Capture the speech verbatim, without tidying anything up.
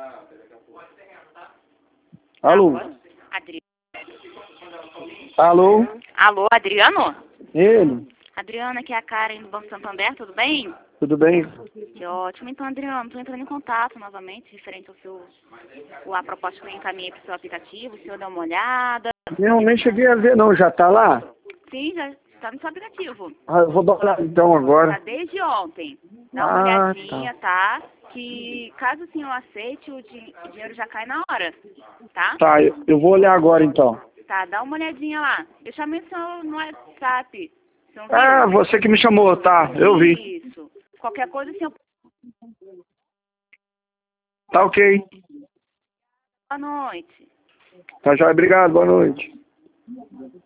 Alô? Adri... Alô? Alô, Adriano? Ele? Adriana, aqui é a Karen do Banco Santander, tudo bem? Tudo bem? Que ótimo. Então, Adriano, estou entrando em contato novamente, referente ao seu, a proposta que eu encaminhei para o seu aplicativo, o senhor deu uma olhada? Não, nem cheguei a ver não, já tá lá? Sim, já está no seu aplicativo. Ah, eu vou dar uma olhada então agora. Está desde ontem. Dá uma Ah, olhadinha, tá? Que caso o senhor aceite, o, di o dinheiro já cai na hora, tá? Tá, eu, eu vou olhar agora então. Tá, dá uma olhadinha lá. Eu chamei o senhor no WhatsApp. O senhor viu? Ah, você que me chamou, tá, eu vi. Isso. Qualquer coisa, o senhor... Tá ok. Boa noite. Tá já, obrigado, boa noite.